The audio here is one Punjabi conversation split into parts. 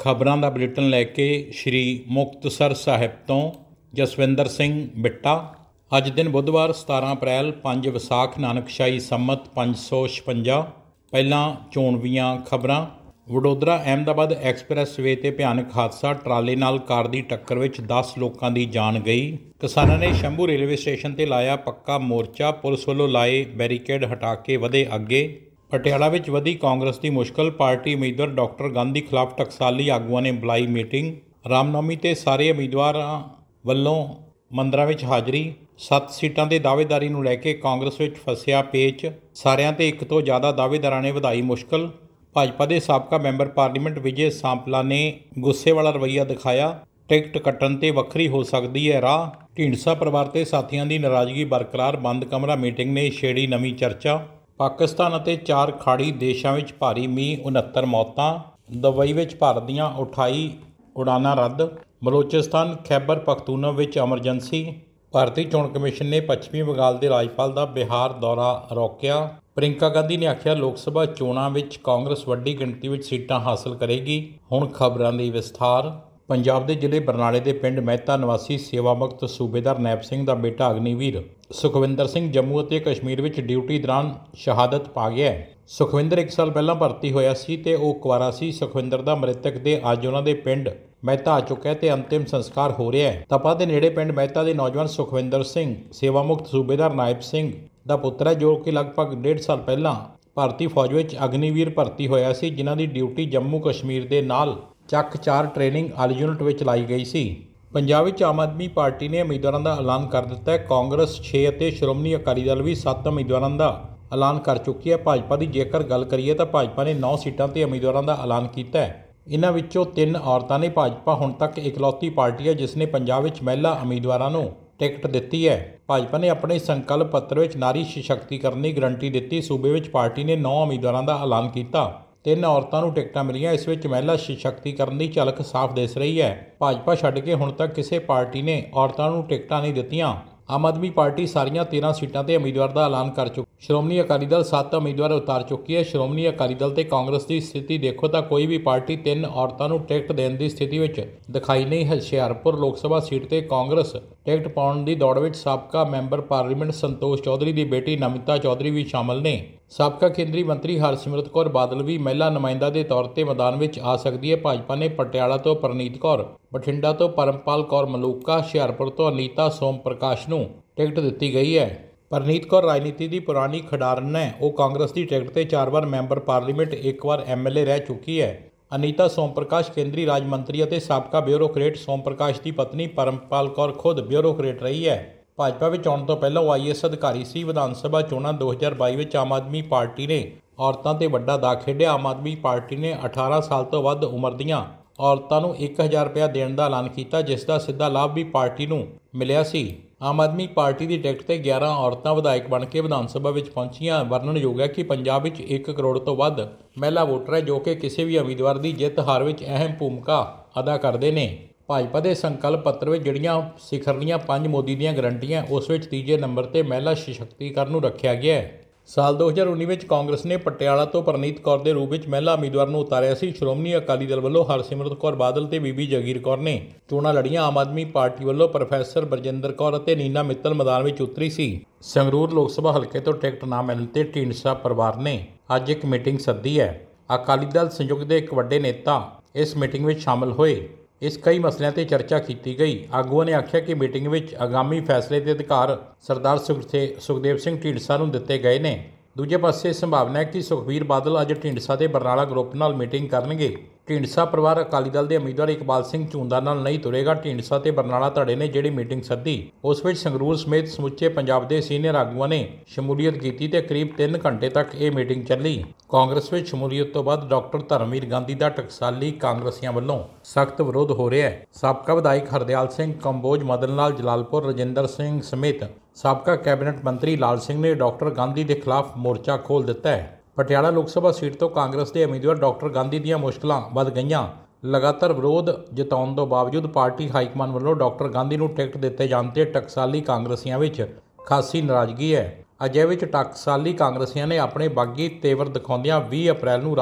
ਖਬਰਾਂ ਦਾ ਬੁਲੇਟਿਨ ਲੈ ਕੇ ਸ਼੍ਰੀ ਮੁਕਤਸਰ ਸਾਹਿਬ ਤੋਂ ਜਸਵਿੰਦਰ ਸਿੰਘ ਬਿੱਟਾ। ਅੱਜ ਦਿਨ ਬੁੱਧਵਾਰ 17 ਅਪ੍ਰੈਲ 5 ਵਿਸਾਖ ਨਾਨਕਸ਼ਾਹੀ ਸੰਮਤ 556। ਪਹਿਲਾਂ ਚੋਣਵੀਆਂ ਖਬਰਾਂ। ਵਡੋਦਰਾ ਅਹਿਮਦਾਬਾਦ ਐਕਸਪ੍ਰੈਸ ਵੇ 'ਤੇ ਭਿਆਨਕ ਹਾਦਸਾ, ਟਰਾਲੇ ਨਾਲ ਕਾਰ ਦੀ ਟੱਕਰ ਵਿੱਚ 10 ਲੋਕਾਂ ਦੀ ਜਾਨ ਗਈ। ਕਿਸਾਨਾਂ ਨੇ ਸ਼ੰਭੂ ਰੇਲਵੇ ਸਟੇਸ਼ਨ 'ਤੇ ਲਾਇਆ ਪੱਕਾ ਮੋਰਚਾ, ਪੁਲਿਸ ਵੱਲੋਂ ਲਾਏ ਬੈਰੀਕੇਡ ਹਟਾ ਕੇ ਵਧੇ ਅੱਗੇ। ਪਟਿਆਲਾ ਵਿੱਚ ਵਧੀ ਕਾਂਗਰਸ ਦੀ ਮੁਸ਼ਕਲ, ਪਾਰਟੀ ਉਮੀਦਵਾਰ ਡਾਕਟਰ ਗਾਂਧੀ ਖਿਲਾਫ ਟਕਸਾਲੀ ਆਗੂਆਂ ਨੇ ਬੁਲਾਈ ਮੀਟਿੰਗ। ਰਾਮਨੌਮੀ 'ਤੇ ਸਾਰੇ ਉਮੀਦਵਾਰਾਂ ਵੱਲੋਂ ਮੰਦਰਾਂ ਵਿੱਚ ਹਾਜ਼ਰੀ। 7 ਸੀਟਾਂ ਦੇ ਦਾਅਵੇਦਾਰੀ ਨੂੰ ਲੈ ਕੇ ਕਾਂਗਰਸ ਵਿੱਚ ਫਸਿਆ ਪੇਚ, ਸਾਰਿਆਂ 'ਤੇ ਇੱਕ ਤੋਂ ਜ਼ਿਆਦਾ ਦਾਅਵੇਦਾਰਾਂ ਨੇ ਵਧਾਈ ਮੁਸ਼ਕਲ। ਭਾਜਪਾ ਦੇ ਸਾਬਕਾ ਮੈਂਬਰ ਪਾਰਲੀਮੈਂਟ ਵਿਜੇ ਸਾਂਪਲਾ ਨੇ ਗੁੱਸੇ ਵਾਲਾ ਰਵੱਈਆ ਦਿਖਾਇਆ, ਟਿਕਟ ਕੱਟਣ 'ਤੇ ਵੱਖਰੀ ਹੋ ਸਕਦੀ ਹੈ ਰਾਹ। ਢੀਂਡਸਾ ਪਰਿਵਾਰ ਤੇ ਸਾਥੀਆਂ ਦੀ ਨਾਰਾਜ਼ਗੀ ਬਰਕਰਾਰ, ਬੰਦ ਕਮਰਾ ਮੀਟਿੰਗ ਨੇ ਛੇੜੀ ਨਵੀਂ ਚਰਚਾ। ਪਾਕਿਸਤਾਨ ਅਤੇ 4 ਖਾੜੀ ਦੇਸ਼ਾਂ ਵਿੱਚ ਭਾਰੀ ਮੀਂਹ, 69 ਮੌਤਾਂ। ਦੁਬਈ ਵਿੱਚ ਭਾਰਤ ਦੀਆਂ 28 ਉਡਾਨਾਂ ਰੱਦ। ਬਲੋਚਿਸਤਾਨ ਖੈਬਰ ਪਖਤੂਨਖਵਾ ਵਿੱਚ ਐਮਰਜੈਂਸੀ। ਭਾਰਤੀ ਚੋਣ ਕਮਿਸ਼ਨ ਨੇ ਪੱਛਮੀ ਬੰਗਾਲ ਦੇ ਰਾਜਪਾਲ ਦਾ ਬਿਹਾਰ ਦੌਰਾ ਰੋਕਿਆ। ਪ੍ਰਿੰਕਾ ਗਾਂਧੀ ਨੇ ਆਖਿਆ, ਲੋਕ ਸਭਾ ਚੋਣਾਂ ਵਿੱਚ ਕਾਂਗਰਸ ਵੱਡੀ ਗਿਣਤੀ ਵਿੱਚ ਸੀਟਾਂ ਹਾਸਲ ਕਰੇਗੀ। ਹੁਣ ਖਬਰਾਂ ਦੀ ਵਿਸਥਾਰ। ਪੰਜਾਬ ਦੇ ਜ਼ਿਲ੍ਹੇ ਬਰਨਾਲੇ ਦੇ ਪਿੰਡ ਮਹਿਤਾ ਨਿਵਾਸੀ ਸੇਵਾ ਮੁਕਤ ਸੂਬੇਦਾਰ ਨੈਬ ਸਿੰਘ ਦਾ ਬੇਟਾ ਅਗਨੀਵੀਰ ਸੁਖਵਿੰਦਰ ਸਿੰਘ ਜੰਮੂ ਅਤੇ ਕਸ਼ਮੀਰ ਵਿੱਚ ਡਿਊਟੀ ਦੌਰਾਨ ਸ਼ਹਾਦਤ ਪਾ ਗਿਆ। ਸੁਖਵਿੰਦਰ 1 ਸਾਲ ਪਹਿਲਾਂ ਭਰਤੀ ਹੋਇਆ ਸੀ ਤੇ ਉਹ ਕੁਆਰਾ ਸੀ। ਸੁਖਵਿੰਦਰ ਦਾ ਮ੍ਰਿਤਕ ਦੇ ਅੱਜ ਉਹਨਾਂ ਦੇ ਪਿੰਡ ਮਹਿਤਾ ਆ ਚੁੱਕਿਆ ਤੇ ਅੰਤਿਮ ਸੰਸਕਾਰ ਹੋ ਰਿਹਾ ਹੈ। ਤਪਾ ਦੇ ਨੇੜੇ ਪਿੰਡ ਮਹਿਤਾ ਦੇ ਨੌਜਵਾਨ ਸੁਖਵਿੰਦਰ ਸਿੰਘ ਸੇਵਾ ਮੁਕਤ ਸੂਬੇਦਾਰ ਨਾਇਬ ਸਿੰਘ ਦਾ ਪੁੱਤਰ ਹੈ, ਜੋ ਕਿ ਲਗਭਗ 1.5 ਸਾਲ ਪਹਿਲਾਂ ਭਾਰਤੀ ਫੌਜ ਵਿੱਚ ਅਗਨੀਵੀਰ ਭਰਤੀ ਹੋਇਆ ਸੀ, ਜਿਨ੍ਹਾਂ ਦੀ ਡਿਊਟੀ ਜੰਮੂ ਕਸ਼ਮੀਰ ਦੇ ਨਾਲ ਚੱਕ 4 ਟ੍ਰੇਨਿੰਗ ਆਲ ਯੂਨਿਟ ਵਿੱਚ ਲਾਈ ਗਈ ਸੀ। ਪੰਜਾਬ ਵਿੱਚ ਆਮ ਆਦਮੀ ਪਾਰਟੀ ਨੇ ਉਮੀਦਵਾਰਾਂ ਦਾ ਐਲਾਨ ਕਰ ਦਿੱਤਾ ਹੈ। ਕਾਂਗਰਸ 6 ਅਤੇ ਸ਼੍ਰੋਮਣੀ ਅਕਾਲੀ ਦਲ ਵੀ 7 ਉਮੀਦਵਾਰਾਂ ਦਾ ਐਲਾਨ ਕਰ ਚੁੱਕੀ ਹੈ। ਭਾਜਪਾ ਦੀ ਜੇਕਰ ਗੱਲ ਕਰੀਏ ਤਾਂ ਭਾਜਪਾ ਨੇ 9 ਸੀਟਾਂ 'ਤੇ ਉਮੀਦਵਾਰਾਂ ਦਾ ਐਲਾਨ ਕੀਤਾ ਹੈ। ਇਹਨਾਂ ਵਿੱਚੋਂ 3 ਔਰਤਾਂ ਨੇ। ਭਾਜਪਾ ਹੁਣ ਤੱਕ ਇਕਲੌਤੀ ਪਾਰਟੀ ਹੈ ਜਿਸ ਨੇ ਪੰਜਾਬ ਵਿੱਚ ਮਹਿਲਾ ਉਮੀਦਵਾਰਾਂ ਨੂੰ ਟਿਕਟ ਦਿੱਤੀ ਹੈ। ਭਾਜਪਾ ਨੇ ਆਪਣੇ ਸੰਕਲਪ ਪੱਤਰ ਵਿੱਚ ਨਾਰੀ ਸਸ਼ਕਤੀਕਰਨ ਦੀ ਗਰੰਟੀ ਦਿੱਤੀ। ਸੂਬੇ ਵਿੱਚ ਪਾਰਟੀ ਨੇ 9 ਉਮੀਦਵਾਰਾਂ ਦਾ ਐਲਾਨ ਕੀਤਾ। 3 ਔਰਤਾਂ ਨੂੰ ਟਿਕਟਾਂ ਮਿਲੀਆਂ। ਇਸ ਵਿੱਚ ਮਹਿਲਾ ਸਸ਼ਕਤੀਕਰਨ ਦੀ ਝਲਕ ਸਾਫ਼ ਦਿਸ ਰਹੀ ਹੈ। ਭਾਜਪਾ ਛੱਡ ਕੇ ਹੁਣ ਤੱਕ ਕਿਸੇ ਪਾਰਟੀ ਨੇ ਔਰਤਾਂ ਨੂੰ ਟਿਕਟਾਂ ਨਹੀਂ ਦਿੱਤੀਆਂ। ਆਮ ਆਦਮੀ ਪਾਰਟੀ ਸਾਰੀਆਂ 13 ਸੀਟਾਂ 'ਤੇ ਉਮੀਦਵਾਰ ਦਾ ਐਲਾਨ ਕਰ ਚੁੱਕੀ। ਸ਼੍ਰੋਮਣੀ ਅਕਾਲੀ ਦਲ 7 ਉਮੀਦਵਾਰ ਉਤਾਰ ਚੁੱਕੀ ਹੈ। ਸ਼੍ਰੋਮਣੀ ਅਕਾਲੀ ਦਲ ਤੇ ਕਾਂਗਰਸ ਦੀ ਸਥਿਤੀ ਦੇਖੋ ਤਾਂ ਕੋਈ ਵੀ ਪਾਰਟੀ 3 ਔਰਤਾਂ ਨੂੰ ਟਿਕਟ ਦੇਣ ਦੀ ਸਥਿਤੀ ਵਿੱਚ ਦਿਖਾਈ ਨਹੀਂ ਹੈ। ਹੁਸ਼ਿਆਰਪੁਰ ਲੋਕ ਸਭਾ ਸੀਟ 'ਤੇ ਕਾਂਗਰਸ ਟਿਕਟ ਪਾਉਣ ਦੀ ਦੌੜ ਵਿੱਚ ਸਾਬਕਾ ਮੈਂਬਰ ਪਾਰਲੀਮੈਂਟ ਸੰਤੋਸ਼ ਚੌਧਰੀ ਦੀ ਬੇਟੀ ਨਮਿਤਾ ਚੌਧਰੀ ਵੀ ਸ਼ਾਮਲ ਨੇ। ਸਾਬਕਾ ਕੇਂਦਰੀ ਮੰਤਰੀ ਹਰਸਿਮਰਤ ਕੌਰ ਬਾਦਲ ਵੀ ਮਹਿਲਾ ਨੁਮਾਇੰਦਾ ਦੇ ਤੌਰ 'ਤੇ ਮੈਦਾਨ ਵਿੱਚ ਆ ਸਕਦੀ ਹੈ। ਭਾਜਪਾ ਨੇ ਪਟਿਆਲਾ ਤੋਂ ਪਰਨੀਤ ਕੌਰ, ਬਠਿੰਡਾ ਤੋਂ ਪਰਮਪਾਲ ਕੌਰ ਮਲੂਕਾ, ਹੁਸ਼ਿਆਰਪੁਰ ਤੋਂ ਅਨੀਤਾ ਸੋਮ ਪ੍ਰਕਾਸ਼ ਨੂੰ ਟਿਕਟ ਦਿੱਤੀ ਗਈ ਹੈ। ਪਰਨੀਤ ਕੌਰ ਰਾਜਨੀਤੀ ਦੀ ਪੁਰਾਣੀ ਖਿਡਾਰਨ ਹੈ। ਉਹ ਕਾਂਗਰਸ ਦੀ ਟਿਕਟ 'ਤੇ 4 ਵਾਰ ਮੈਂਬਰ ਪਾਰਲੀਮੈਂਟ, 1 ਵਾਰ MLA ਰਹਿ ਚੁੱਕੀ ਹੈ। ਅਨੀਤਾ ਸੋਮ ਪ੍ਰਕਾਸ਼ ਕੇਂਦਰੀ ਰਾਜ ਮੰਤਰੀ ਅਤੇ ਸਾਬਕਾ ਬਿਊਰੋਕਰੇਟ ਸੋਮ ਪ੍ਰਕਾਸ਼ ਦੀ ਪਤਨੀ ਪਰਮਪਾਲ ਕੌਰ ਖੁਦ ਬਿਊਰੋਕਰੇਟ ਰਹੀ ਹੈ। ਭਾਜਪਾ ਵਿੱਚ ਆਉਣ ਤੋਂ ਪਹਿਲਾਂ ਉਹ IAS ਅਧਿਕਾਰੀ ਸੀ। ਵਿਧਾਨ ਸਭਾ ਚੋਣਾਂ 2022 ਵਿੱਚ ਆਮ ਆਦਮੀ ਪਾਰਟੀ ਨੇ ਔਰਤਾਂ 'ਤੇ ਵੱਡਾ ਦਾਅ ਖੇਡਿਆ। ਆਮ ਆਦਮੀ ਪਾਰਟੀ ਨੇ 18 ਸਾਲ ਤੋਂ ਵੱਧ ਉਮਰ ਦੀਆਂ ਔਰਤਾਂ ਨੂੰ 1000 ਰੁਪਇਆ ਦੇਣ ਦਾ ਐਲਾਨ ਕੀਤਾ, ਜਿਸ ਦਾ ਸਿੱਧਾ ਲਾਭ ਵੀ ਪਾਰਟੀ ਨੂੰ ਮਿਲਿਆ ਸੀ। ਆਮ ਆਦਮੀ ਪਾਰਟੀ ਦੀ ਟਿਕਟ 'ਤੇ 11 ਔਰਤਾਂ ਵਿਧਾਇਕ ਬਣ ਕੇ ਵਿਧਾਨ ਸਭਾ ਵਿੱਚ ਪਹੁੰਚੀਆਂ। ਵਰਣਨਯੋਗ ਹੈ ਕਿ ਪੰਜਾਬ ਵਿੱਚ 1 ਕਰੋੜ ਤੋਂ ਵੱਧ ਮਹਿਲਾ ਵੋਟਰ ਹੈ, ਜੋ ਕਿ ਕਿਸੇ ਵੀ ਉਮੀਦਵਾਰ ਦੀ ਜਿੱਤ ਹਾਰ ਵਿੱਚ ਅਹਿਮ ਭੂਮਿਕਾ ਅਦਾ ਕਰਦੇ ਨੇ। ਭਾਜਪਾ ਦੇ ਸੰਕਲਪ ਪੱਤਰ ਵਿੱਚ ਜਿਹੜੀਆਂ ਸਿਖਰਲੀਆਂ 5 ਮੋਦੀ ਦੀਆਂ ਗਰੰਟੀਆਂ, ਉਸ ਵਿੱਚ ਤੀਜੇ ਨੰਬਰ 'ਤੇ ਮਹਿਲਾ ਸਸ਼ਕਤੀਕਰਨ ਨੂੰ ਰੱਖਿਆ ਗਿਆ ਹੈ। ਸਾਲ 2019 ਵਿੱਚ ਕਾਂਗਰਸ ਨੇ ਪਟਿਆਲਾ ਤੋਂ ਪਰਨੀਤ ਕੌਰ ਦੇ ਰੂਪ ਵਿੱਚ ਮਹਿਲਾ ਉਮੀਦਵਾਰ ਨੂੰ ਉਤਾਰਿਆ ਸੀ। ਸ਼੍ਰੋਮਣੀ ਅਕਾਲੀ ਦਲ ਵੱਲੋਂ ਹਰਸਿਮਰਤ ਕੌਰ ਬਾਦਲ ਤੇ ਬੀਬੀ ਜਗੀਰ ਕੌਰ ਨੇ ਚੋਣਾਂ ਲੜੀਆਂ। ਆਮ ਆਦਮੀ ਪਾਰਟੀ ਵੱਲੋਂ ਪ੍ਰੋਫੈਸਰ ਬਰਜਿੰਦਰ ਕੌਰ ਅਤੇ ਨੀਨਾ ਮਿੱਤਲ ਮੈਦਾਨ ਵਿੱਚ ਉਤਰੀ ਸੀ। ਸੰਗਰੂਰ ਲੋਕ ਸਭਾ ਹਲਕੇ ਤੋਂ ਟਿਕਟ ਨਾ ਮਿਲਣ 'ਤੇ ਢੀਂਡਸਾ ਪਰਿਵਾਰ ਨੇ ਅੱਜ ਇੱਕ ਮੀਟਿੰਗ ਸੱਦੀ ਹੈ। ਅਕਾਲੀ ਦਲ ਸੰਯੁਕਤ ਦੇ ਇੱਕ ਵੱਡੇ ਨੇਤਾ ਇਸ ਮੀਟਿੰਗ ਵਿੱਚ ਸ਼ਾਮਲ ਹੋਏ। ਇਸ ਕਈ ਮਸਲਿਆਂ 'ਤੇ ਚਰਚਾ ਕੀਤੀ ਗਈ। ਆਗੂਆਂ ਨੇ ਆਖਿਆ ਕਿ ਮੀਟਿੰਗ ਵਿੱਚ ਆਗਾਮੀ ਫੈਸਲੇ ਦੇ ਅਧਿਕਾਰ ਸਰਦਾਰ ਸੁਖਦੇਵ ਸਿੰਘ ਢੀਂਡਸਾ ਨੂੰ ਦਿੱਤੇ ਗਏ ਨੇ। ਦੂਜੇ ਪਾਸੇ ਸੰਭਾਵਨਾ ਹੈ ਕਿ ਸੁਖਬੀਰ ਬਾਦਲ ਅੱਜ ਢੀਂਡਸਾ ਦੇ ਬਰਨਾਲਾ ਗਰੁੱਪ ਨਾਲ ਮੀਟਿੰਗ ਕਰਨਗੇ। ਢੀਂਡਸਾ ਪਰਿਵਾਰ ਅਕਾਲੀ ਦਲ ਦੇ ਉਮੀਦਵਾਰ ਇਕਬਾਲ ਸਿੰਘ ਝੂੰਦਾ ਨਾਲ ਨਹੀਂ ਤੁਰੇਗਾ। ਢੀਂਡਸਾ ਤੇ ਬਰਨਾਲਾ ਧੜੇ ਨੇ ਜਿਹੜੀ ਮੀਟਿੰਗ ਸੱਦੀ, ਉਸ ਵਿੱਚ ਸੰਗਰੂਰ ਸਮੇਤ ਸਮੁੱਚੇ ਪੰਜਾਬ ਦੇ ਸੀਨੀਅਰ ਆਗੂਆਂ ਨੇ ਸ਼ਮੂਲੀਅਤ ਕੀਤੀ ਤੇ ਕਰੀਬ 3 ਘੰਟੇ ਤੱਕ ਇਹ ਮੀਟਿੰਗ ਚੱਲੀ। ਕਾਂਗਰਸ ਵਿੱਚ ਸ਼ਮੂਲੀਅਤ ਤੋਂ ਬਾਅਦ ਡਾਕਟਰ ਧਰਮਵੀਰ ਗਾਂਧੀ ਦਾ ਟਕਸਾਲੀ ਕਾਂਗਰਸੀਆਂ ਵੱਲੋਂ ਸਖਤ ਵਿਰੋਧ ਹੋ ਰਿਹਾ ਹੈ। ਸਾਬਕਾ ਵਿਧਾਇਕ ਹਰਦਿਆਲ ਸਿੰਘ ਕੰਬੋਜ, ਮਦਨ ਲਾਲ ਜਲਾਲਪੁਰ, ਰਜਿੰਦਰ ਸਿੰਘ ਸਮੇਤ ਸਾਬਕਾ ਕੈਬਨਿਟ ਮੰਤਰੀ ਲਾਲ ਸਿੰਘ ਨੇ ਡਾਕਟਰ ਗਾਂਧੀ ਦੇ ਖਿਲਾਫ ਮੋਰਚਾ ਖੋਲ੍ਹ ਦਿੱਤਾ ਹੈ। ਪਟਿਆਲਾ ਲੋਕ ਸਭਾ ਸੀਟ ਤੋਂ ਕਾਂਗਰਸ ਦੇ ਉਮੀਦਵਾਰ ਡਾਕਟਰ ਗਾਂਧੀ ਦੀਆਂ ਮੁਸ਼ਕਲਾਂ ਵੱਧ ਗਈਆਂ। ਲਗਾਤਾਰ ਵਿਰੋਧ ਜਤਾਉਣ ਤੋਂ ਬਾਵਜੂਦ ਪਾਰਟੀ ਹਾਈਕਮਾਨ ਵੱਲੋਂ ਡਾਕਟਰ ਗਾਂਧੀ ਨੂੰ ਟਿਕਟ ਦਿੱਤੇ ਜਾਣ 'ਤੇ ਟਕਸਾਲੀ ਕਾਂਗਰਸੀਆਂ ਵਿੱਚ ਖਾਸੀ ਨਾਰਾਜ਼ਗੀ ਹੈ। ਅਜਿਹੇ ਵਿੱਚ ਟਕਸਾਲੀ ਕਾਂਗਰਸੀਆਂ ਨੇ ਆਪਣੇ ਬਾਗੀ ਤੇਵਰ ਦਿਖਾਉਂਦਿਆਂ 20 ਅਪ੍ਰੈਲ ਨੂੰ ਰਾਜਪੁਰ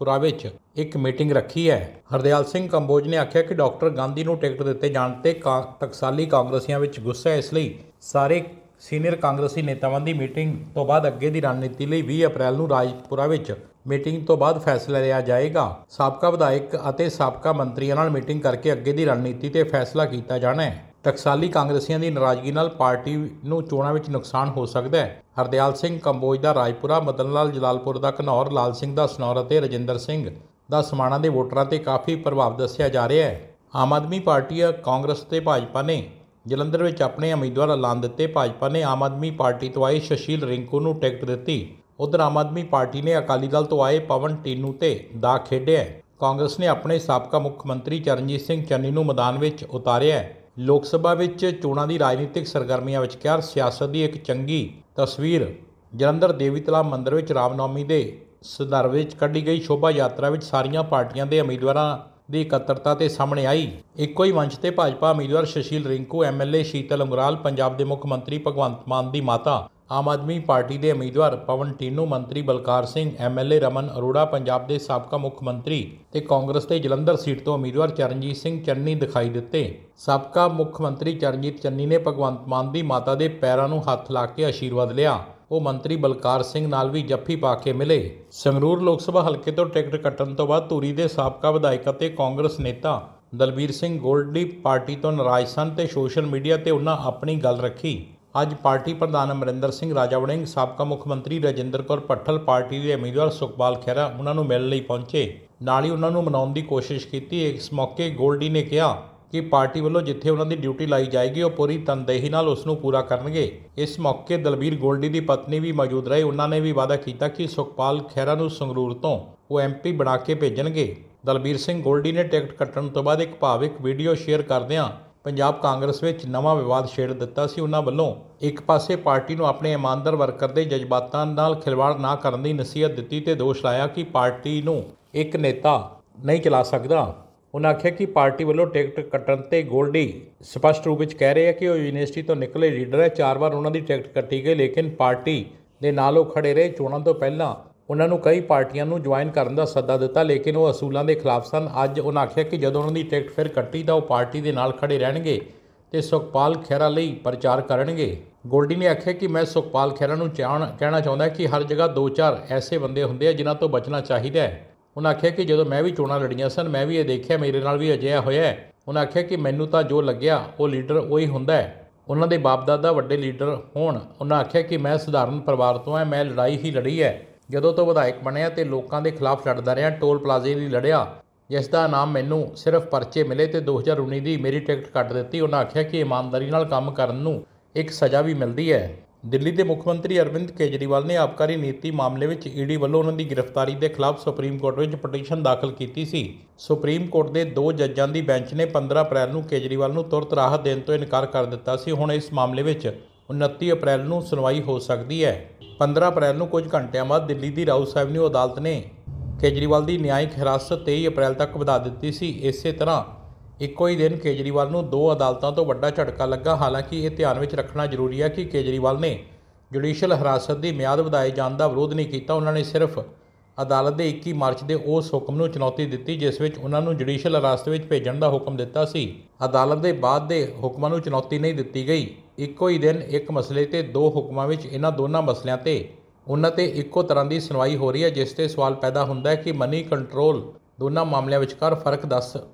ਰਾਜਪੁਰਾ ਵਿੱਚ ਇੱਕ ਮੀਟਿੰਗ ਰੱਖੀ ਹੈ। ਹਰਦਿਆਲ ਸਿੰਘ ਕੰਬੋਜ ਨੇ ਆਖਿਆ ਕਿ ਡਾਕਟਰ ਗਾਂਧੀ ਨੂੰ ਟਿਕਟ ਦਿੱਤੇ ਜਾਣ ਤੇ ਟਕਸਾਲੀ ਕਾਂਗਰਸੀਆਂ ਵਿੱਚ ਗੁੱਸਾ ਹੈ, ਇਸ ਲਈ ਸਾਰੇ ਸੀਨੀਅਰ ਕਾਂਗਰਸੀ ਨੇਤਾਵਾਂ ਦੀ ਮੀਟਿੰਗ ਤੋਂ ਬਾਅਦ ਅੱਗੇ ਦੀ ਰਣਨੀਤੀ ਲਈ 20 ਅਪ੍ਰੈਲ ਨੂੰ ਰਾਜਪੁਰਾ ਵਿੱਚ ਮੀਟਿੰਗ ਤੋਂ ਬਾਅਦ ਫੈਸਲਾ ਲਿਆ ਜਾਏਗਾ। ਸਾਬਕਾ ਵਿਧਾਇਕ ਅਤੇ ਸਾਬਕਾ ਮੰਤਰੀਆਂ ਨਾਲ ਮੀਟਿੰਗ ਕਰਕੇ ਅੱਗੇ ਦੀ ਰਣਨੀਤੀ ਤੇ ਫੈਸਲਾ ਕੀਤਾ ਜਾਣਾ ਹੈ। ਟਕਸਾਲੀ ਕਾਂਗਰਸੀਆਂ ਦੀ ਨਾਰਾਜ਼ਗੀ ਨਾਲ ਪਾਰਟੀ ਨੂੰ ਚੋਣਾਂ ਵਿੱਚ ਨੁਕਸਾਨ ਹੋ ਸਕਦਾ ਹੈ। ਹਰਦਿਆਲ ਸਿੰਘ ਕੰਬੋਜ ਦਾ ਰਾਜਪੁਰਾ, ਮਦਨ ਲਾਲ ਜਲਾਲਪੁਰ ਦਾ ਘਨੌਰ, ਲਾਲ ਸਿੰਘ ਦਾ ਸਨੌਰ ਅਤੇ ਰਜਿੰਦਰ ਸਿੰਘ ਦਾ ਸਮਾਣਾ ਦੇ ਵੋਟਰਾਂ ਤੇ ਕਾਫੀ ਪ੍ਰਭਾਵ ਦੱਸਿਆ ਜਾ ਰਿਹਾ ਹੈ। ਆਮ ਆਦਮੀ ਪਾਰਟੀ, ਕਾਂਗਰਸ ਤੇ ਭਾਜਪਾ ਨੇ ਜਲੰਧਰ ਵਿੱਚ ਆਪਣੇ ਉਮੀਦਵਾਰ ਐਲਾਨ ਦਿੱਤੇ। ਭਾਜਪਾ ਨੇ ਆਮ ਆਦਮੀ ਪਾਰਟੀ ਤੋਂ ਆਏ ਸੁਸ਼ੀਲ ਰਿੰਕੂ ਨੂੰ ਟਿਕਟ ਦਿੱਤੀ। ਉਧਰ ਆਮ ਆਦਮੀ ਪਾਰਟੀ ਨੇ ਅਕਾਲੀ ਦਲ ਤੋਂ ਆਏ ਪਵਨ ਟੀਨੂ ਤੇ ਦਾਅ ਖੇਡਿਆ। ਕਾਂਗਰਸ ਨੇ ਆਪਣੇ ਸਾਬਕਾ ਮੁੱਖ ਮੰਤਰੀ ਚਰਨਜੀਤ ਸਿੰਘ ਚੰਨੀ ਨੂੰ ਮੈਦਾਨ ਵਿੱਚ ਉਤਾਰਿਆ ਹੈ। ਲੋਕ ਸਭਾ ਵਿੱਚ ਚੋਣਾਂ ਦੀ ਰਾਜਨੀਤਿਕ ਸਰਗਰਮੀਆਂ ਵਿਚਕਾਰ ਸਿਆਸਤ ਦੀ ਇੱਕ ਚੰਗੀ ਤਸਵੀਰ ਜਲੰਧਰ ਦੇਵੀ ਤਲਾਬ ਮੰਦਿਰ ਵਿੱਚ ਰਾਮਨੌਮੀ ਦੇ ਸੰਦਰਭ ਵਿੱਚ ਕੱਢੀ ਗਈ ਸ਼ੋਭਾ ਯਾਤਰਾ ਵਿੱਚ ਸਾਰੀਆਂ ਪਾਰਟੀਆਂ ਦੇ ਉਮੀਦਵਾਰਾਂ ਦੀ ਇਕੱਤਰਤਾ ਤੇ ਸਾਹਮਣੇ ਆਈ। ਇੱਕੋ ਹੀ ਮੰਚ ਤੇ ਭਾਜਪਾ ਉਮੀਦਵਾਰ ਸੁਸ਼ੀਲ ਰਿੰਕੂ, ਐਮਐਲਏ ਸ਼ੀਤਲ ਉਂਗਰਾਲ, ਪੰਜਾਬ ਦੇ ਮੁੱਖ ਮੰਤਰੀ ਭਗਵੰਤ ਮਾਨ ਦੀ ਮਾਤਾ, ਆਮ ਆਦਮੀ ਪਾਰਟੀ ਦੇ ਉਮੀਦਵਾਰ ਪਵਨ ਟੀਨੂ, ਮੰਤਰੀ ਬਲਕਾਰ ਸਿੰਘ, ਐਮਐਲਏ ਰਮਨ ਅਰੋੜਾ, ਪੰਜਾਬ ਦੇ ਸਾਬਕਾ ਮੁੱਖ ਮੰਤਰੀ ਤੇ ਕਾਂਗਰਸ ਦੇ ਜਲੰਧਰ ਸੀਟ ਤੋਂ ਉਮੀਦਵਾਰ ਚਰਨਜੀਤ ਸਿੰਘ ਚੰਨੀ ਦਿਖਾਈ ਦਿੱਤੇ। ਸਾਬਕਾ ਮੁੱਖ ਮੰਤਰੀ ਚਰਨਜੀਤ ਚੰਨੀ ਨੇ ਭਗਵੰਤ ਮਾਨ ਦੀ ਮਾਤਾ ਦੇ ਪੈਰਾਂ ਨੂੰ ਹੱਥ ਲਾ ਕੇ ਆਸ਼ੀਰਵਾਦ ਲਿਆ। ਉਹ ਮੰਤਰੀ ਬਲਕਾਰ ਸਿੰਘ ਨਾਲ ਵੀ ਜੱਫੀ ਪਾ ਕੇ ਮਿਲੇ। ਸੰਗਰੂਰ ਲੋਕ ਸਭਾ ਹਲਕੇ ਤੋਂ ਟਿਕਟ ਕੱਟਣ ਤੋਂ ਬਾਅਦ ਧੂਰੀ ਦੇ ਸਾਬਕਾ ਵਿਧਾਇਕ ਅਤੇ ਕਾਂਗਰਸ ਨੇਤਾ ਦਲਬੀਰ ਸਿੰਘ ਗੋਲਡੀ ਪਾਰਟੀ ਤੋਂ ਨਾਰਾਜ਼ ਸਨ ਤੇ ਸੋਸ਼ਲ ਮੀਡੀਆ ਤੇ ਉਹਨਾਂ ਆਪਣੀ ਗੱਲ ਰੱਖੀ। ਅੱਜ ਪਾਰਟੀ ਪ੍ਰਧਾਨ ਅਮਰਿੰਦਰ ਸਿੰਘ ਰਾਜਾ ਵੜਿੰਗ, ਸਾਬਕਾ ਮੁੱਖ ਮੰਤਰੀ ਰਜਿੰਦਰ ਕੌਰ ਭੱਠਲ, ਪਾਰਟੀ ਦੇ ਉਮੀਦਵਾਰ ਸੁਖਪਾਲ ਖਹਿਰਾ ਉਹਨਾਂ ਨੂੰ ਮਿਲਣ ਲਈ ਪਹੁੰਚੇ। ਨਾਲ ਹੀ ਉਹਨਾਂ ਨੂੰ ਮਨਾਉਣ ਦੀ ਕੋਸ਼ਿਸ਼ ਕੀਤੀ। ਇਸ ਮੌਕੇ ਗੋਲਡੀ ਨੇ ਕਿਹਾ ਕਿ ਪਾਰਟੀ ਵੱਲੋਂ ਜਿੱਥੇ ਉਹਨਾਂ ਦੀ ਡਿਊਟੀ ਲਾਈ ਜਾਏਗੀ ਉਹ ਪੂਰੀ ਤਨਦੇਹੀ ਨਾਲ ਉਸ ਨੂੰ ਪੂਰਾ ਕਰਨਗੇ। ਇਸ ਮੌਕੇ ਦਲਬੀਰ ਗੋਲਡੀ ਦੀ ਪਤਨੀ ਵੀ ਮੌਜੂਦ ਰਹੇ। ਉਹਨਾਂ ਨੇ ਵੀ ਵਾਅਦਾ ਕੀਤਾ ਕਿ ਸੁਖਪਾਲ ਖਹਿਰਾ ਨੂੰ ਸੰਗਰੂਰ ਤੋਂ ਉਹ ਐਮਪੀ ਬਣਾ ਕੇ ਭੇਜਣਗੇ। ਦਲਬੀਰ ਸਿੰਘ ਗੋਲਡੀ ਨੇ ਟਿਕਟ ਕੱਟਣ ਤੋਂ ਬਾਅਦ ਇੱਕ ਭਾਵਿਕ ਵੀਡੀਓ ਸ਼ੇਅਰ ਕਰਦਿਆਂ ਪੰਜਾਬ ਕਾਂਗਰਸ ਵਿੱਚ ਨਵਾਂ ਵਿਵਾਦ ਛੇੜ ਦਿੱਤਾ ਸੀ। ਉਹਨਾਂ ਵੱਲੋਂ ਇੱਕ ਪਾਸੇ ਪਾਰਟੀ ਨੂੰ ਆਪਣੇ ਇਮਾਨਦਾਰ ਵਰਕਰ ਦੇ ਜਜ਼ਬਾਤਾਂ ਨਾਲ ਖਿਲਵਾੜ ਨਾ ਕਰਨ ਦੀ ਨਸੀਹਤ ਦਿੱਤੀ ਤੇ ਦੋਸ਼ ਲਾਇਆ ਕਿ ਪਾਰਟੀ ਨੂੰ ਇੱਕ ਨੇਤਾ ਨਹੀਂ ਚਲਾ ਸਕਦਾ। ਉਹਨਾਂ ਆਖਿਆ ਕਿ ਪਾਰਟੀ ਵੱਲੋਂ ਟਿਕਟ ਕੱਟਣ ਤੇ ਗੋਲਡੀ ਸਪਸ਼ਟ ਰੂਪ ਵਿੱਚ ਕਹਿ ਰਹੇ ਆ ਕਿ ਉਹ ਯੂਨੀਵਰਸਿਟੀ ਤੋਂ ਨਿਕਲੇ ਲੀਡਰ ਹੈ। 4 ਵਾਰ ਉਹਨਾਂ ਦੀ ਟਿਕਟ ਕੱਟੀ ਗਈ, ਲੇਕਿਨ ਪਾਰਟੀ ਦੇ ਨਾਲ ਉਹ ਖੜੇ ਰਹੇ। ਚੋਣਾਂ ਤੋਂ ਪਹਿਲਾਂ ਉਹਨਾਂ ਨੂੰ ਕਈ ਪਾਰਟੀਆਂ ਨੂੰ ਜੁਆਇਨ ਕਰਨ ਦਾ ਸੱਦਾ ਦਿੱਤਾ, ਲੇਕਿਨ ਉਹ ਅਸੂਲਾਂ ਦੇ ਖਿਲਾਫ ਸਨ। ਅੱਜ ਉਹਨਾਂ ਆਖਿਆ ਕਿ ਜਦੋਂ ਉਹਨਾਂ ਦੀ ਟਿਕਟ ਫਿਰ ਕੱਟੀ ਤਾਂ ਉਹ ਪਾਰਟੀ ਦੇ ਨਾਲ ਖੜੇ ਰਹਿਣਗੇ ਤੇ ਸੁਖਪਾਲ ਖਹਿਰਾ ਲਈ ਪ੍ਰਚਾਰ ਕਰਨਗੇ। ਗੋਲਡੀ ਨੇ ਆਖਿਆ ਕਿ ਮੈਂ ਸੁਖਪਾਲ ਖਹਿਰਾ ਨੂੰ ਕਹਿਣਾ ਚਾਹੁੰਦਾ ਕਿ ਹਰ ਜਗ੍ਹਾ 2-4 ਐਸੇ ਬੰਦੇ ਹੁੰਦੇ ਆ ਜਿਨ੍ਹਾਂ ਤੋਂ ਬਚਣਾ ਚਾਹੀਦਾ ਹੈ। ਉਹਨਾਂ ਆਖਿਆ ਕਿ ਜਦੋਂ ਮੈਂ ਵੀ ਚੋਣਾਂ ਲੜੀਆਂ ਸਨ ਮੈਂ ਵੀ ਇਹ ਦੇਖਿਆ, ਮੇਰੇ ਨਾਲ ਵੀ ਅਜਿਹਾ ਹੋਇਆ ਹੈ। ਉਹਨਾਂ ਆਖਿਆ ਕਿ ਮੈਨੂੰ ਤਾਂ ਜੋ ਲੱਗਿਆ ਉਹ ਲੀਡਰ ਉਹੀ ਹੁੰਦਾ ਹੈ, ਉਹਨਾਂ ਦੇ ਬਾਪ ਦਾਦਾ ਵੱਡੇ ਲੀਡਰ ਹੋਣ। ਉਹਨਾਂ ਆਖਿਆ ਕਿ ਮੈਂ ਸਧਾਰਨ ਪਰਿਵਾਰ ਤੋਂ ਹਾਂ, ਮੈਂ ਲੜਾਈ ਹੀ ਲੜੀ ਹੈ। ਜਦੋਂ ਤੋਂ ਵਿਧਾਇਕ ਬਣਿਆ ਤੇ ਲੋਕਾਂ ਦੇ ਖਿਲਾਫ ਲੜਦਾ ਰਿਹਾ। ਟੋਲ ਪਲਾਜ਼ੇ ਲਈ ਲੜਿਆ, ਜਿਸ ਦਾ ਇਨਾਮ ਮੈਨੂੰ ਸਿਰਫ ਪਰਚੇ ਮਿਲੇ ਤੇ 2019 ਦੀ ਮੇਰੀ ਟਿਕਟ ਕੱਟ ਦਿੱਤੀ। ਉਹਨਾਂ ਆਖਿਆ ਕਿ ਇਮਾਨਦਾਰੀ ਨਾਲ ਕੰਮ ਕਰਨ ਨੂੰ ਇੱਕ ਸਜ਼ਾ ਵੀ ਮਿਲਦੀ ਹੈ। ਦਿੱਲੀ ਦੇ ਮੁੱਖ ਮੰਤਰੀ ਅਰਵਿੰਦ ਕੇਜਰੀਵਾਲ ਨੇ ਆਬਕਾਰੀ ਨੀਤੀ ਮਾਮਲੇ ਵਿੱਚ ਈਡੀ ਵੱਲੋਂ ਉਹਨਾਂ ਦੀ ਗ੍ਰਿਫਤਾਰੀ ਦੇ ਖਿਲਾਫ ਸੁਪਰੀਮ ਕੋਰਟ ਵਿੱਚ ਪਟੀਸ਼ਨ ਦਾਖਲ ਕੀਤੀ ਸੀ। ਸੁਪਰੀਮ ਕੋਰਟ ਦੇ 2 ਜੱਜਾਂ ਦੀ ਬੈਂਚ ਨੇ 15 ਅਪ੍ਰੈਲ ਨੂੰ ਕੇਜਰੀਵਾਲ ਨੂੰ ਤੁਰਤ ਰਾਹਤ ਦੇਣ ਤੋਂ ਇਨਕਾਰ ਕਰ ਦਿੱਤਾ ਸੀ। ਹੁਣ ਇਸ ਮਾਮਲੇ ਵਿੱਚ 29 ਅਪ੍ਰੈਲ ਨੂੰ ਸੁਣਵਾਈ ਹੋ ਸਕਦੀ ਹੈ। 15 ਅਪ੍ਰੈਲ ਨੂੰ ਕੁਝ ਘੰਟਿਆਂ ਬਾਅਦ ਦਿੱਲੀ ਦੀ ਰਾਊਸ ਐਵਨਿਊ ਅਦਾਲਤ ਨੇ ਕੇਜਰੀਵਾਲ ਦੀ ਨਿਆਇਕ ਹਿਰਾਸਤ 23 ਅਪ੍ਰੈਲ ਤੱਕ ਵਧਾ ਦਿੱਤੀ ਸੀ। ਇਸੇ ਤਰ੍ਹਾਂ ਇੱਕੋ ਹੀ ਦਿਨ ਕੇਜਰੀਵਾਲ ਨੂੰ 2 ਅਦਾਲਤਾਂ ਤੋਂ ਵੱਡਾ ਝਟਕਾ ਲੱਗਾ। ਹਾਲਾਂਕਿ ਇਹ ਧਿਆਨ ਵਿੱਚ ਰੱਖਣਾ ਜ਼ਰੂਰੀ ਹੈ ਕਿ ਕੇਜਰੀਵਾਲ ਨੇ ਜੁਡੀਸ਼ੀਅਲ ਹਿਰਾਸਤ ਦੀ ਮਿਆਦ ਵਧਾਏ ਜਾਣ ਦਾ ਵਿਰੋਧ ਨਹੀਂ ਕੀਤਾ। ਉਹਨਾਂ ਨੇ ਸਿਰਫ ਅਦਾਲਤ ਦੇ 21 ਮਾਰਚ ਦੇ ਉਸ ਹੁਕਮ ਨੂੰ ਚੁਣੌਤੀ ਦਿੱਤੀ ਜਿਸ ਵਿੱਚ ਉਹਨਾਂ ਨੂੰ ਜੁਡੀਸ਼ੀਅਲ ਹਿਰਾਸਤ ਵਿੱਚ ਭੇਜਣ ਦਾ ਹੁਕਮ ਦਿੱਤਾ ਸੀ। ਅਦਾਲਤ ਦੇ ਬਾਅਦ ਦੇ ਹੁਕਮਾਂ ਨੂੰ ਚੁਣੌਤੀ ਨਹੀਂ ਦਿੱਤੀ ਗਈ। ਇੱਕੋ ਹੀ ਦਿਨ ਇੱਕ ਮਸਲੇ ਤੇ 2 ਹੁਕਮਾਂ ਵਿੱਚ ਇਹਨਾਂ ਦੋਨਾਂ ਮਸਲਿਆਂ ਤੇ ਉਹਨਾਂ ਤੇ ਇੱਕੋ ਤਰ੍ਹਾਂ ਦੀ ਸੁਣਵਾਈ ਹੋ ਰਹੀ ਹੈ, ਜਿਸ ਤੇ ਸਵਾਲ ਪੈਦਾ ਹੁੰਦਾ ਹੈ ਕਿ ਮਨੀ ਕੰਟਰੋਲ ਦੋਨਾਂ ਮਾਮਲਿਆਂ ਵਿਚਕਾਰ ਫਰਕ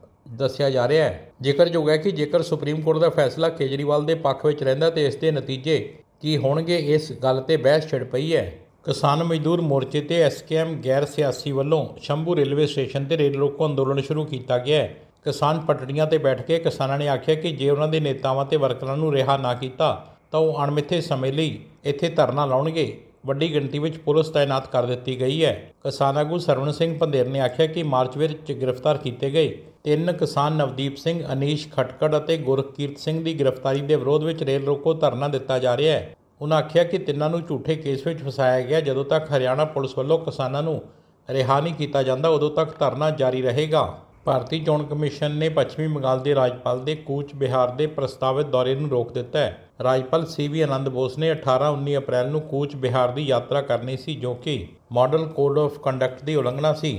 ਦੱਸਿਆ ਜਾ ਰਿਹਾ ਹੈ। ਜ਼ਿਕਰਯੋਗ ਹੈ ਕਿ ਜੇਕਰ ਸੁਪਰੀਮ ਕੋਰਟ ਦਾ ਫੈਸਲਾ ਕੇਜਰੀਵਾਲ ਦੇ ਪੱਖ ਵਿੱਚ ਰਹਿੰਦਾ ਤੇ ਇਸ ਦੇ ਨਤੀਜੇ ਕੀ ਹੋਣਗੇ, ਇਸ ਗੱਲ ਤੇ ਬਹਿਸ ਛਿੜ ਪਈ ਹੈ। ਕਿਸਾਨ ਮਜ਼ਦੂਰ ਮੋਰਚੇ ਤੇ ਐਸਕੇਐਮ ਗੈਰ ਸਿਆਸੀ ਵੱਲੋਂ ਸ਼ੰਭੂ ਰੇਲਵੇ ਸਟੇਸ਼ਨ ਤੇ ਰੇਲ ਰੋਕੋ ਅੰਦੋਲਨ ਸ਼ੁਰੂ ਕੀਤਾ ਗਿਆ ਹੈ। ਕਿਸਾਨ ਪਟੜੀਆਂ ਤੇ ਬੈਠ ਕੇ ਕਿਸਾਨਾਂ ਨੇ ਆਖਿਆ ਕਿ ਜੇ ਉਹਨਾਂ ਦੇ ਨੇਤਾਵਾਂ ਤੇ ਵਰਕਰਾਂ ਨੂੰ ਰਿਹਾ ਨਾ ਕੀਤਾ ਤਾਂ ਉਹ ਅਣਮਿੱਥੇ ਸਮੇਂ ਲਈ ਇੱਥੇ ਧਰਨਾ ਲਾਉਣਗੇ। ਵੱਡੀ ਗਿਣਤੀ ਵਿੱਚ ਪੁਲਿਸ ਤਾਇਨਾਤ ਕਰ ਦਿੱਤੀ ਗਈ ਹੈ। ਕਿਸਾਨ ਆਗੂ ਸਰਵਣ ਸਿੰਘ ਪੰਧੇਰ ਨੇ ਆਖਿਆ ਕਿ ਮਾਰਚ ਵਿੱਚ ਗ੍ਰਿਫਤਾਰ ਕੀਤੇ ਗਏ 3 ਕਿਸਾਨ ਨਵਦੀਪ ਸਿੰਘ, ਅਨੀਸ਼ ਖਟਕੜ ਅਤੇ ਗੁਰਕੀਰਤ ਸਿੰਘ ਦੀ ਗ੍ਰਿਫਤਾਰੀ ਦੇ ਵਿਰੋਧ ਵਿੱਚ ਰੇਲ ਰੋਕੋ ਧਰਨਾ ਦਿੱਤਾ ਜਾ ਰਿਹਾ ਹੈ। ਉਹਨਾਂ ਆਖਿਆ ਕਿ ਤਿੰਨਾਂ ਨੂੰ ਝੂਠੇ ਕੇਸ ਵਿੱਚ ਫਸਾਇਆ ਗਿਆ। ਜਦੋਂ ਤੱਕ ਹਰਿਆਣਾ ਪੁਲਿਸ ਵੱਲੋਂ ਕਿਸਾਨਾਂ ਨੂੰ ਰਿਹਾ ਨਹੀਂ ਕੀਤਾ ਜਾਂਦਾ ਉਦੋਂ ਤੱਕ ਧਰਨਾ ਜਾਰੀ ਰਹੇਗਾ। ਭਾਰਤੀ ਚੋਣ ਕਮਿਸ਼ਨ ਨੇ ਪੱਛਮੀ ਬੰਗਾਲ ਦੇ ਰਾਜਪਾਲ ਦੇ ਕੂਚ ਬਿਹਾਰ ਦੇ ਪ੍ਰਸਤਾਵਿਤ ਦੌਰੇ ਨੂੰ ਰੋਕ ਦਿੱਤਾ ਹੈ। ਰਾਜਪਾਲ CV ਆਨੰਦ ਬੋਸ ਨੇ 18-19 ਅਪ੍ਰੈਲ ਨੂੰ ਕੂਚ ਬਿਹਾਰ ਦੀ ਯਾਤਰਾ ਕਰਨੀ ਸੀ, ਜੋ ਕਿ ਮਾਡਲ ਕੋਡ ਆਫ ਕੰਡਕਟ ਦੀ ਉਲੰਘਣਾ ਸੀ।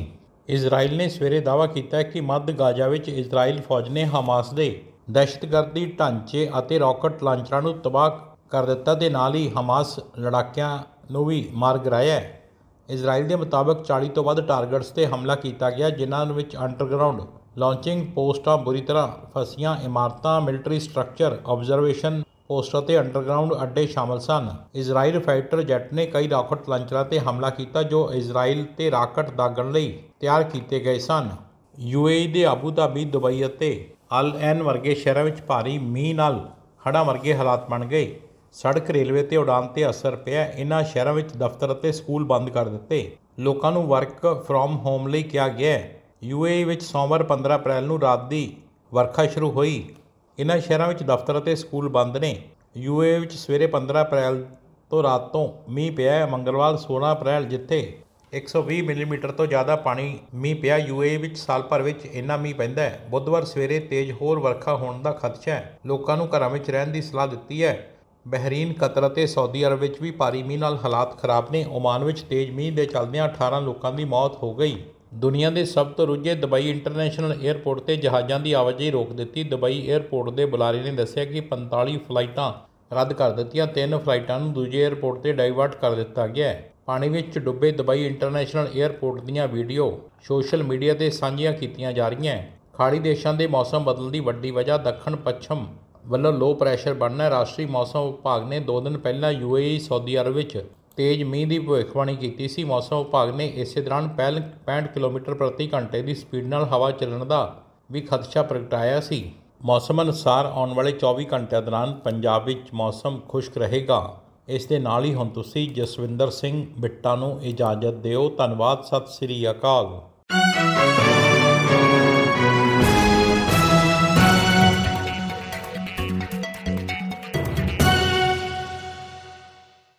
ਇਜ਼ਰਾਈਲ ਨੇ ਸਵੇਰੇ ਦਾਅਵਾ ਕੀਤਾ ਕਿ ਮੱਧ ਗਾਜ਼ਾ ਵਿੱਚ ਇਜ਼ਰਾਈਲ ਫੌਜ ਨੇ ਹਮਾਸ ਦੇ ਦਹਿਸ਼ਤਗਰਦੀ ਢਾਂਚੇ ਅਤੇ ਰਾਕਟ ਲਾਂਚਰਾਂ ਨੂੰ ਤਬਾਹ ਕਰ ਦਿੱਤਾ ਤੇ ਨਾਲ ਹੀ ਹਮਾਸ ਲੜਾਕਿਆਂ ਨੂੰ ਵੀ ਮਾਰ ਗਿਰਾਇਆ ਹੈ। ਇਜ਼ਰਾਈਲ ਦੇ ਮੁਤਾਬਕ 40 ਤੋਂ ਵੱਧ ਟਾਰਗੇਟਸ 'ਤੇ ਹਮਲਾ ਕੀਤਾ ਗਿਆ, ਜਿਨ੍ਹਾਂ ਵਿੱਚ ਅੰਡਰਗਰਾਊਂਡ ਲਾਂਚਿੰਗ ਪੋਸਟਾਂ, ਬੁਰੀ ਤਰ੍ਹਾਂ ਫਸੀਆਂ ਇਮਾਰਤਾਂ, ਮਿਲਟਰੀ ਸਟਰਕਚਰ, ਆਬਜ਼ਰਵੇਸ਼ਨ ਪੋਸਟ ਅਤੇ ਅੰਡਰਗਰਾਊਂਡ ਅੱਡੇ ਸ਼ਾਮਲ ਸਨ। ਇਜ਼ਰਾਈਲ ਫਾਈਟਰ ਜੈੱਟ ਨੇ ਕਈ ਰਾਕਟ ਲਾਂਚਰਾਂ 'ਤੇ ਹਮਲਾ ਕੀਤਾ ਜੋ ਇਜ਼ਰਾਈਲ 'ਤੇ ਰਾਕਟ ਦਾਗਣ ਲਈ ਤਿਆਰ ਕੀਤੇ ਗਏ ਸਨ। UAE ਦੇ ਆਬੂ ਧਾਬੀ, ਦੁਬਈ ਅਤੇ ਅਲ ਐਨ ਵਰਗੇ ਸ਼ਹਿਰਾਂ ਵਿੱਚ ਭਾਰੀ ਮੀਂਹ ਨਾਲ ਹੜ੍ਹਾਂ ਵਰਗੇ ਹਾਲਾਤ ਬਣ ਗਏ। ਸੜਕ, ਰੇਲਵੇ ਤੇ ਉਡਾਨ 'ਤੇ ਅਸਰ ਪਿਆ। ਇਨ੍ਹਾਂ ਸ਼ਹਿਰਾਂ ਵਿੱਚ ਦਫ਼ਤਰ ਅਤੇ ਸਕੂਲ ਬੰਦ ਕਰ ਦਿੱਤੇ। ਲੋਕਾਂ ਨੂੰ ਵਰਕ ਫਰੋਮ ਹੋਮ ਲਈ ਕਿਹਾ ਗਿਆ ਹੈ। UAE ਵਿੱਚ ਸੋਮਵਾਰ 15 ਅਪ੍ਰੈਲ ਨੂੰ ਰਾਤ ਦੀ ਵਰਖਾ ਸ਼ੁਰੂ ਹੋਈ। ਇਨ੍ਹਾਂ ਸ਼ਹਿਰਾਂ ਵਿੱਚ ਦਫ਼ਤਰ ਅਤੇ ਸਕੂਲ ਬੰਦ ਨੇ। UAE ਵਿੱਚ ਸਵੇਰੇ 15 ਅਪ੍ਰੈਲ ਤੋਂ ਰਾਤ ਤੋਂ ਮੀਂਹ ਪਿਆ ਹੈ। ਮੰਗਲਵਾਰ 16 ਅਪ੍ਰੈਲ ਜਿੱਥੇ 120 ਮਿਲੀਮੀਟਰ ਤੋਂ ਜ਼ਿਆਦਾ ਮੀਂਹ ਪਿਆ। UAE ਵਿੱਚ ਸਾਲ ਭਰ ਵਿੱਚ ਇੰਨਾ ਮੀਂਹ ਪੈਂਦਾ ਹੈ। ਬੁੱਧਵਾਰ ਸਵੇਰੇ ਤੇਜ਼ ਹੋਰ ਵਰਖਾ ਹੋਣ ਦਾ ਖਦਸ਼ਾ ਹੈ। ਲੋਕਾਂ ਨੂੰ ਘਰਾਂ ਵਿੱਚ ਰਹਿਣ ਦੀ ਸਲਾਹ ਦਿੱਤੀ ਹੈ। ਬਹਿਰੀਨ, ਕਤਰ ਅਤੇ ਸਾਊਦੀ ਅਰਬ ਵਿੱਚ ਵੀ ਭਾਰੀ ਮੀਂਹ ਨਾਲ ਹਾਲਾਤ ਖਰਾਬ ਨੇ। ਓਮਾਨ ਵਿੱਚ ਤੇਜ਼ ਮੀਂਹ ਦੇ ਚੱਲਦਿਆਂ 18 ਲੋਕਾਂ ਦੀ ਮੌਤ ਹੋ ਗਈ। ਦੁਨੀਆ ਦੇ ਸਭ ਤੋਂ ਰੁੱਝੇ ਦੁਬਈ ਇੰਟਰਨੈਸ਼ਨਲ ਏਅਰਪੋਰਟ 'ਤੇ ਜਹਾਜ਼ਾਂ ਦੀ ਆਵਾਜਾਈ ਰੋਕ ਦਿੱਤੀ। ਦੁਬਈ ਏਅਰਪੋਰਟ ਦੇ ਬੁਲਾਰੇ ਨੇ ਦੱਸਿਆ ਕਿ 45 ਫਲਾਈਟਾਂ ਰੱਦ ਕਰ ਦਿੱਤੀਆਂ। 3 ਫਲਾਈਟਾਂ ਨੂੰ ਦੂਜੇ ਏਅਰਪੋਰਟ 'ਤੇ ਡਾਈਵਰਟ ਕਰ ਦਿੱਤਾ ਗਿਆ ਹੈ। ਪਾਣੀ ਵਿੱਚ ਡੁੱਬੇ ਦੁਬਈ ਇੰਟਰਨੈਸ਼ਨਲ ਏਅਰਪੋਰਟ ਦੀਆਂ ਵੀਡੀਓ ਸੋਸ਼ਲ ਮੀਡੀਆ 'ਤੇ ਸਾਂਝੀਆਂ ਕੀਤੀਆਂ ਜਾ ਰਹੀਆਂ। ਖਾੜੀ ਦੇਸ਼ਾਂ ਦੇ ਮੌਸਮ ਬਦਲਣ ਦੀ ਵੱਡੀ ਵਜ੍ਹਾ ਦੱਖਣ ਪੱਛਮ ਵੱਲੋਂ ਲੋ ਪ੍ਰੈਸ਼ਰ ਬਣਨਾ ਹੈ। ਰਾਸ਼ਟਰੀ ਮੌਸਮ ਵਿਭਾਗ ਨੇ 2 ਦਿਨ ਪਹਿਲਾਂ UAE, ਸਾਊਦੀ ਅਰਬ ਵਿੱਚ ਤੇਜ਼ ਮੀਂਹ ਦੀ ਭਵਿੱਖਬਾਣੀ ਕੀਤੀ ਸੀ। ਮੌਸਮ ਵਿਭਾਗ ਨੇ ਇਸੇ ਦੌਰਾਨ 65 ਕਿਲੋਮੀਟਰ ਪ੍ਰਤੀ ਘੰਟੇ ਦੀ ਸਪੀਡ ਨਾਲ ਹਵਾ ਚੱਲਣ ਦਾ ਵੀ ਖਦਸ਼ਾ ਪ੍ਰਗਟਾਇਆ ਸੀ। ਮੌਸਮ ਅਨੁਸਾਰ ਆਉਣ ਵਾਲੇ 24 ਘੰਟਿਆਂ ਦੌਰਾਨ ਪੰਜਾਬ ਵਿੱਚ ਮੌਸਮ ਖੁਸ਼ਕ ਰਹੇਗਾ। ਇਸ ਦੇ ਨਾਲ ਹੀ ਹੁਣ ਤੁਸੀਂ ਜਸਵਿੰਦਰ ਸਿੰਘ ਬਿੱਟਾ ਨੂੰ ਇਜਾਜ਼ਤ ਦਿਓ। ਧੰਨਵਾਦ। ਸਤਿ ਸ੍ਰੀ ਅਕਾਲ।